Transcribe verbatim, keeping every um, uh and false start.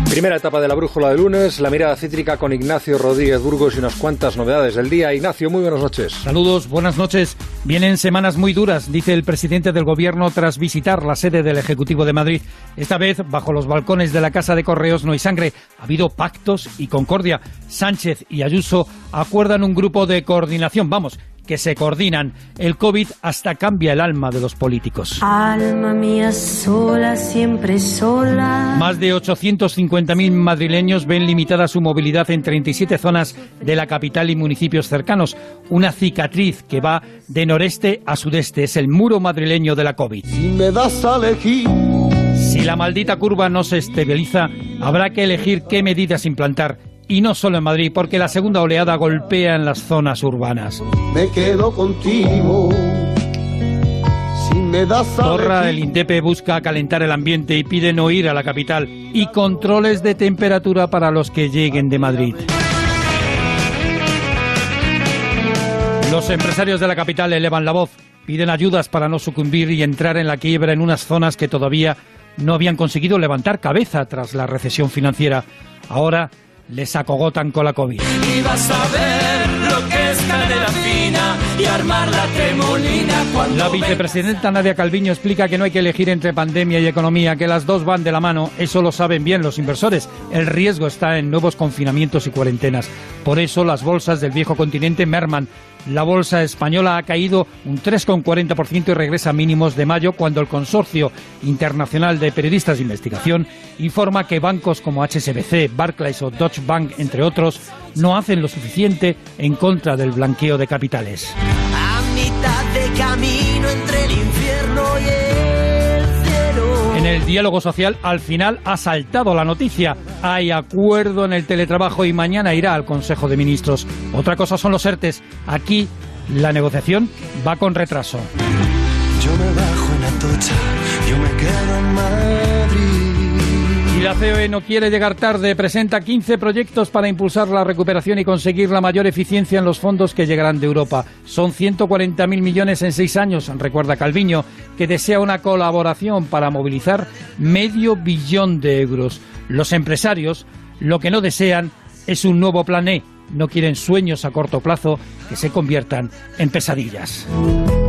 Primera etapa de la brújula de lunes, la mirada cítrica con Ignacio Rodríguez Burgos y unas cuantas novedades del día. Ignacio, muy buenas noches. Saludos, buenas noches. Vienen semanas muy duras, dice el presidente del Gobierno tras visitar la sede del Ejecutivo de Madrid. Esta vez, bajo los balcones de la Casa de Correos no hay sangre. Ha habido pactos y concordia. Sánchez y Ayuso acuerdan un grupo de coordinación, vamos, que se coordinan. El COVID hasta cambia el alma de los políticos. Alma mía sola, siempre sola. Más de ochocientos cincuenta mil madrileños ven limitada su movilidad en treinta y siete zonas de la capital y municipios cercanos. Una cicatriz que va de noreste a sudeste. Es el muro madrileño de la COVID. Si me das a elegir. Si la maldita curva no se estabiliza, habrá que elegir qué medidas implantar. Y no solo en Madrid, porque la segunda oleada golpea en las zonas urbanas. Me quedo contigo. Si me das a Torra, elegir. el INDEPE busca calentar el ambiente y pide no ir a la capital. Y controles de temperatura para los que lleguen de Madrid. Los empresarios de la capital elevan la voz. Piden ayudas para no sucumbir y entrar en la quiebra en unas zonas que todavía no habían conseguido levantar cabeza tras la recesión financiera. Ahora les acogotan con la COVID. Y vas a ver lo que es canela fina y armar la tremolina cuando La vicepresidenta Nadia Calviño explica que no hay que elegir entre pandemia y economía, que las dos van de la mano. Eso lo saben bien los inversores. El riesgo está en nuevos confinamientos y cuarentenas. Por eso las bolsas del viejo continente merman. La bolsa española ha caído un tres coma cuarenta por ciento y regresa a mínimos de mayo, cuando el Consorcio Internacional de Periodistas de Investigación informa que bancos como H S B C, Barclays o Deutsche Bank, entre otros, no hacen lo suficiente en contra del blanqueo de capitales. a mitad de camino entre el infierno y el cielo. En el diálogo social, al final ha saltado la noticia. Hay acuerdo en el teletrabajo y mañana irá al Consejo de Ministros. Otra cosa son los ERTES. Aquí la negociación va con retraso. Yo me bajo en Atocha, yo me quedo en Madrid. Y la C O E no quiere llegar tarde. Presenta quince proyectos para impulsar la recuperación y conseguir la mayor eficiencia en los fondos que llegarán de Europa. Son ciento cuarenta mil millones en seis años, recuerda Calviño, que desea una colaboración para movilizar medio billón de euros. Los empresarios lo que no desean es un nuevo plan E. No quieren sueños a corto plazo que se conviertan en pesadillas.